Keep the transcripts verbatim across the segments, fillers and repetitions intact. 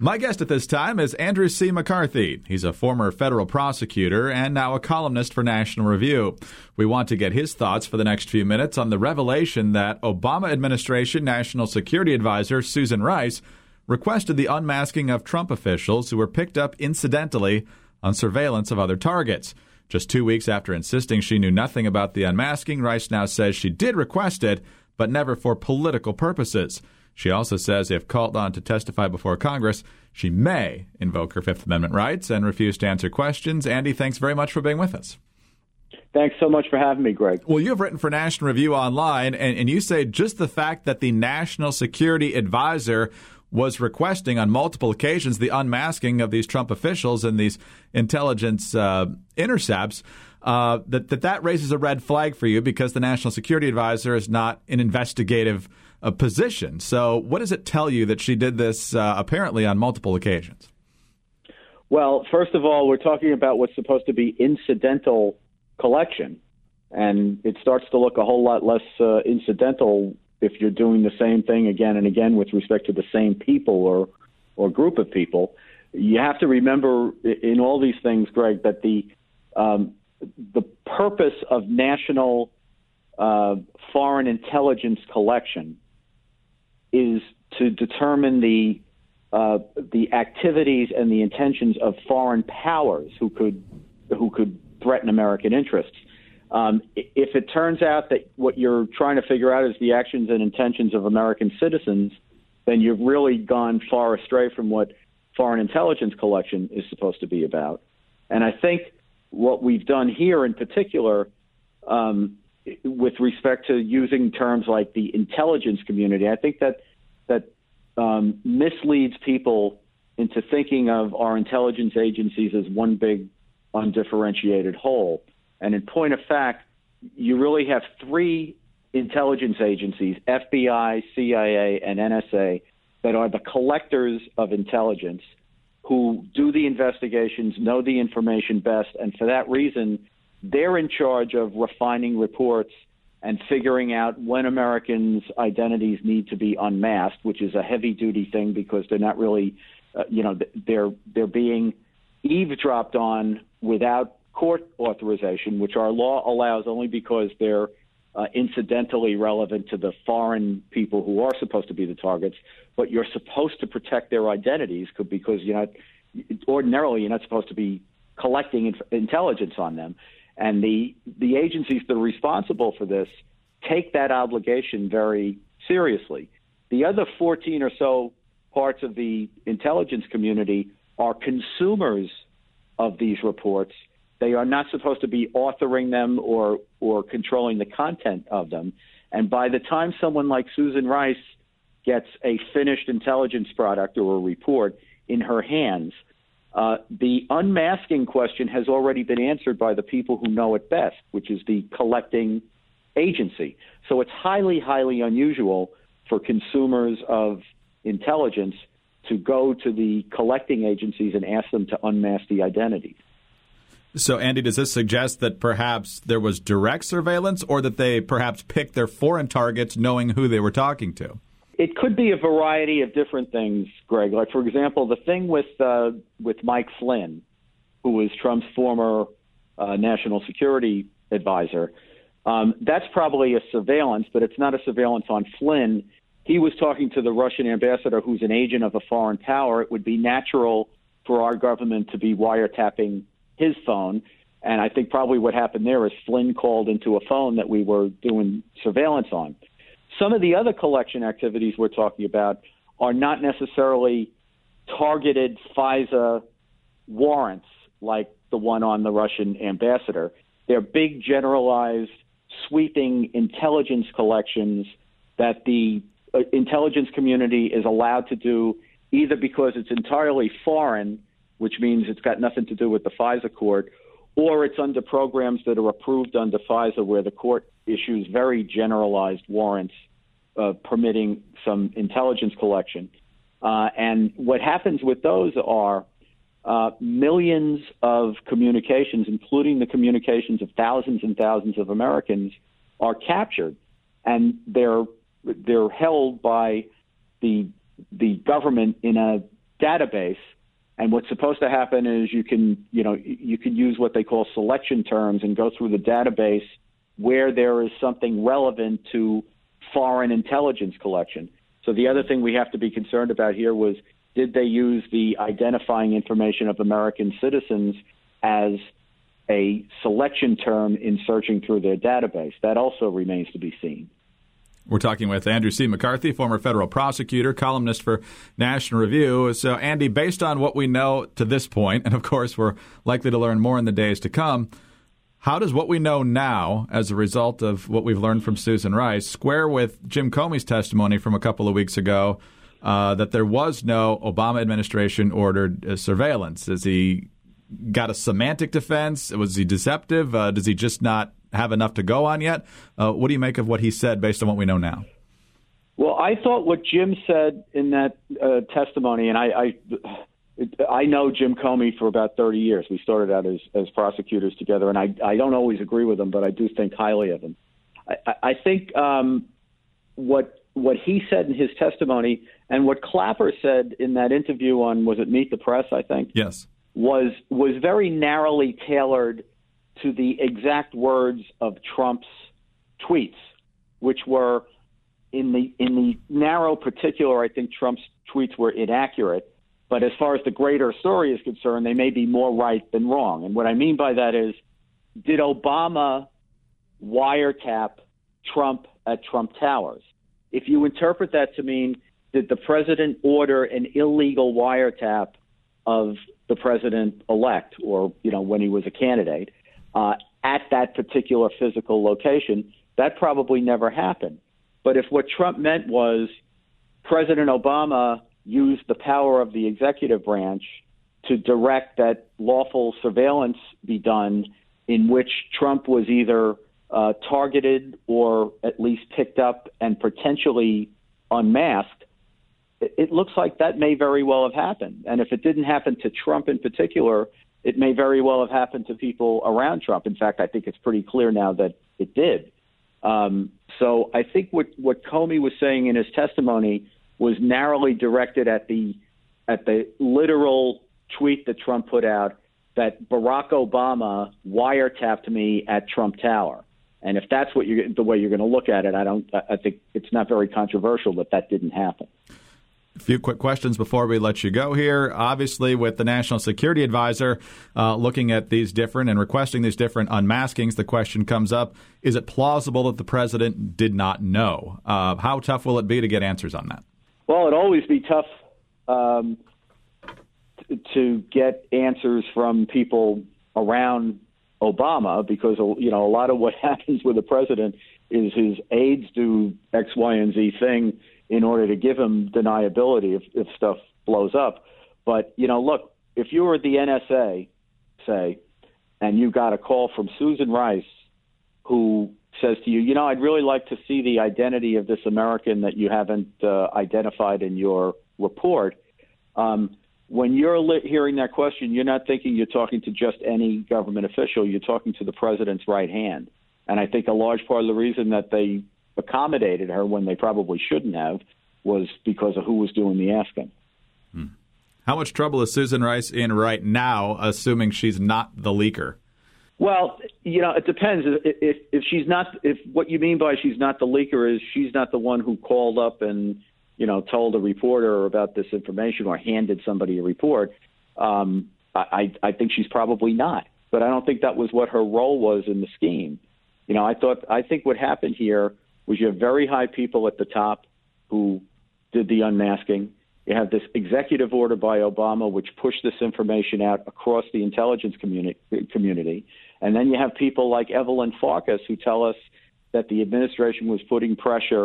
My guest at this time is Andrew C. McCarthy. He's a former federal prosecutor and now a columnist for National Review. We want to get his thoughts for the next few minutes on the revelation that Obama administration National Security Advisor Susan Rice requested the unmasking of Trump officials who were picked up incidentally on surveillance of other targets. Just two weeks after insisting she knew nothing about the unmasking, Rice now says she did request it, but never for political purposes. She also says if called on to testify before Congress, she may invoke her Fifth Amendment rights and refuse to answer questions. Andy, thanks very much for being with us. Thanks so much for having me, Greg. Well, you've written for National Review Online, and, and you say just the fact that the National Security Advisor was requesting on multiple occasions the unmasking of these Trump officials and these intelligence uh, intercepts, uh, that, that that raises a red flag for you because the National Security Advisor is not an investigative uh, position. So what does it tell you that she did this uh, apparently on multiple occasions? Well, first of all, we're talking about what's supposed to be incidental collection, and it starts to look a whole lot less uh, incidental if you're doing the same thing again and again with respect to the same people or or group of people. You have to remember in all these things, Greg, that the um, the purpose of national uh, foreign intelligence collection is to determine the uh, the activities and the intentions of foreign powers who could who could threaten American interests. Um, if it turns out that what you're trying to figure out is the actions and intentions of American citizens, then you've really gone far astray from what foreign intelligence collection is supposed to be about. And I think what we've done here in particular, um, with respect to using terms like the intelligence community, I think that that um, misleads people into thinking of our intelligence agencies as one big undifferentiated whole. And in point of fact, you really have three intelligence agencies, F B I, C I A, and N S A, that are the collectors of intelligence, who do the investigations, know the information best, and for that reason, they're in charge of refining reports and figuring out when Americans' identities need to be unmasked, which is a heavy-duty thing because they're not really, uh, you know, they're they're being eavesdropped on without court authorization, which our law allows only because they're uh, incidentally relevant to the foreign people who are supposed to be the targets, but you're supposed to protect their identities because you're not, ordinarily you're not supposed to be collecting inf- intelligence on them. And the the agencies that are responsible for this take that obligation very seriously. The other fourteen or so parts of the intelligence community are consumers of these reports. They are not supposed to be authoring them or or controlling the content of them. And by the time someone like Susan Rice gets a finished intelligence product or a report in her hands, uh, the unmasking question has already been answered by the people who know it best, which is the collecting agency. So it's highly, highly unusual for consumers of intelligence to go to the collecting agencies and ask them to unmask the identities. So, Andy, does this suggest that perhaps there was direct surveillance or that they perhaps picked their foreign targets knowing who they were talking to? It could be a variety of different things, Greg. Like, for example, the thing with uh, with Mike Flynn, who was Trump's former uh, national security advisor, um, that's probably a surveillance, but it's not a surveillance on Flynn. He was talking to the Russian ambassador who's an agent of a foreign power. It would be natural for our government to be wiretapping his phone. And I think probably what happened there is Flynn called into a phone that we were doing surveillance on. Some of the other collection activities we're talking about are not necessarily targeted FISA warrants like the one on the Russian ambassador. They're big, generalized, sweeping intelligence collections that the uh, intelligence community is allowed to do either because it's entirely foreign, which means it's got nothing to do with the FISA court, or it's under programs that are approved under FISA where the court issues very generalized warrants uh, permitting some intelligence collection. Uh, and what happens with those are uh, millions of communications, including the communications of thousands and thousands of Americans, are captured, and they're they're held by the the government in a database. And what's supposed to happen is you can, you know, you can use what they call selection terms and go through the database where there is something relevant to foreign intelligence collection. So the other thing we have to be concerned about here was, did they use the identifying information of American citizens as a selection term in searching through their database? That also remains to be seen. We're talking with Andrew C. McCarthy, former federal prosecutor, columnist for National Review. So, Andy, based on what we know to this point, and of course we're likely to learn more in the days to come, how does what we know now, as a result of what we've learned from Susan Rice, square with Jim Comey's testimony from a couple of weeks ago uh, that there was no Obama administration-ordered uh, surveillance? Has he got a semantic defense? Was he deceptive? Uh, does he just not have enough to go on yet? Uh, what do you make of what he said based on what we know now? Well, I thought what Jim said in that uh, testimony, and I, I, I know Jim Comey for about thirty years. We started out as, as prosecutors together, and I, I don't always agree with him, but I do think highly of him. I, I think um, what what he said in his testimony and what Clapper said in that interview on, was it Meet the Press, I think? Yes. was was very narrowly tailored to the exact words of Trump's tweets, which were in the in the narrow particular. I think Trump's tweets were inaccurate, but as far as the greater story is concerned, they may be more right than wrong. And what I mean by that is, did Obama wiretap Trump at Trump Towers? If you interpret that to mean, did the president order an illegal wiretap of the president-elect, or, you know, when he was a candidate, uh, at that particular physical location, that probably never happened. But if what Trump meant was President Obama used the power of the executive branch to direct that lawful surveillance be done, in which Trump was either uh, targeted or at least picked up and potentially unmasked, it looks like that may very well have happened. And if it didn't happen to Trump in particular, it may very well have happened to people around Trump. In fact, I think it's pretty clear now that it did. Um, so I think what, what Comey was saying in his testimony was narrowly directed at the at the literal tweet that Trump put out, that Barack Obama wiretapped me at Trump Tower. And if that's what you're, the way you're going to look at it, I don't. I think it's not very controversial that that didn't happen. A few quick questions before we let you go here. Obviously, with the National Security Advisor uh, looking at these different and requesting these different unmaskings, the question comes up, is it plausible that the president did not know? Uh, how tough will it be to get answers on that? Well, it'd always be tough um, t- to get answers from people around Obama, because, you know, a lot of what happens with the president is his aides do X, Y, and Z thing in order to give him deniability if, if stuff blows up. But, you know, look, if you were the N S A, say, and you got a call from Susan Rice, who says to you, you know, I'd really like to see the identity of this American that you haven't uh, identified in your report. Um, when you're li- hearing that question, you're not thinking you're talking to just any government official. You're talking to the president's right hand. And I think a large part of the reason that they accommodated her when they probably shouldn't have was because of who was doing the asking. Hmm. How much trouble is Susan Rice in right now, assuming she's not the leaker? Well, you know, it depends. If, if, if she's not, if what you mean by she's not the leaker is she's not the one who called up and, you know, told a reporter about this information or handed somebody a report, um, I, I think she's probably not. But I don't think that was what her role was in the scheme. You know, I thought, I think what happened here was you have very high people at the top who did the unmasking. You have this executive order by Obama, which pushed this information out across the intelligence communi- community. And then you have people like Evelyn Farkas who tell us that the administration was putting pressure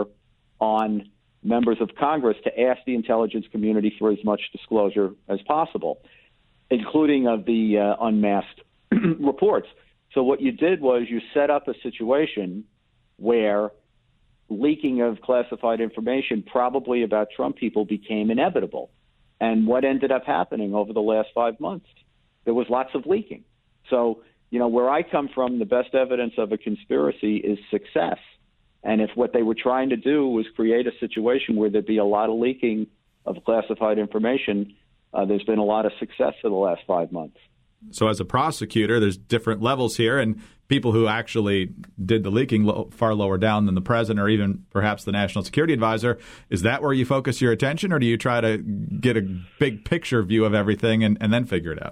on members of Congress to ask the intelligence community for as much disclosure as possible, including of the uh, unmasked reports. So what you did was you set up a situation where leaking of classified information, probably about Trump people, became inevitable. And what ended up happening over the last five months? There was lots of leaking. So, you know, where I come from, the best evidence of a conspiracy is success. And if what they were trying to do was create a situation where there'd be a lot of leaking of classified information, uh, there's been a lot of success for the last five months. So as a prosecutor, there's different levels here, and people who actually did the leaking lo- far lower down than the president or even perhaps the national security advisor. Is that where you focus your attention, or do you try to get a big picture view of everything and, and then figure it out?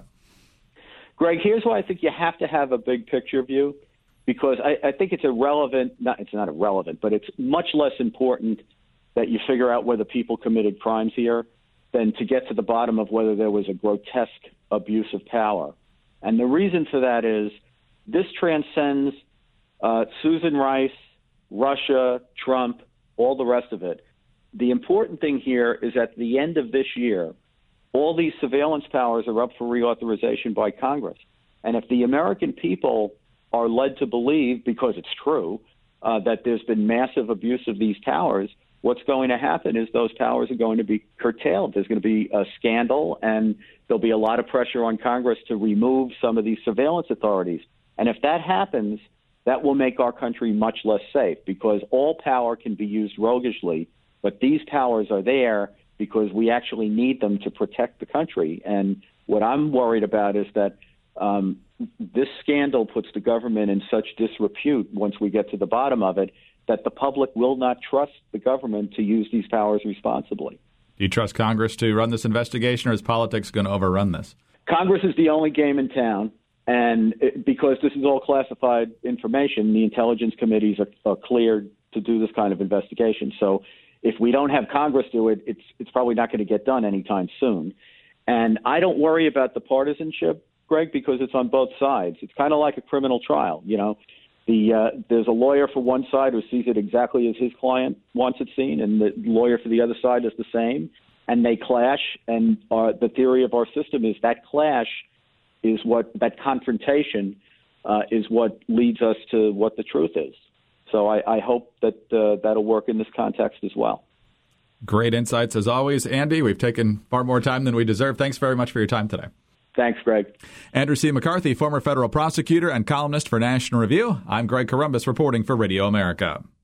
Greg, here's why I think you have to have a big picture view, because I, I think it's irrelevant. Not, it's not irrelevant, but it's much less important that you figure out whether people committed crimes here than to get to the bottom of whether there was a grotesque abuse of power. And the reason for that is this transcends uh, Susan Rice, Russia, Trump, all the rest of it. The important thing here is at the end of this year, all these surveillance powers are up for reauthorization by Congress. And if the American people are led to believe, because it's true, uh, that there's been massive abuse of these powers, what's going to happen is those powers are going to be curtailed. There's going to be a scandal, and there'll be a lot of pressure on Congress to remove some of these surveillance authorities. And if that happens, that will make our country much less safe, because all power can be used roguishly, but these powers are there because we actually need them to protect the country. And what I'm worried about is that um, this scandal puts the government in such disrepute once we get to the bottom of it that the public will not trust the government to use these powers responsibly. Do you trust Congress to run this investigation, or is politics going to overrun this? Congress is the only game in town, and it, because this is all classified information, the intelligence committees are, are cleared to do this kind of investigation. So if we don't have Congress do it, it's it's probably not going to get done anytime soon. And I don't worry about the partisanship, Greg, because it's on both sides. It's kind of like a criminal trial, you know. The uh, there's a lawyer for one side who sees it exactly as his client wants it seen, and the lawyer for the other side is the same, and they clash. And uh, the theory of our system is that clash is what that confrontation uh, is what leads us to what the truth is. So I, I hope that uh, that'll work in this context as well. Great insights as always, Andy. We've taken far more time than we deserve. Thanks very much for your time today. Thanks, Greg. Andrew C. McCarthy, former federal prosecutor and columnist for National Review. I'm Greg Corombos reporting for Radio America.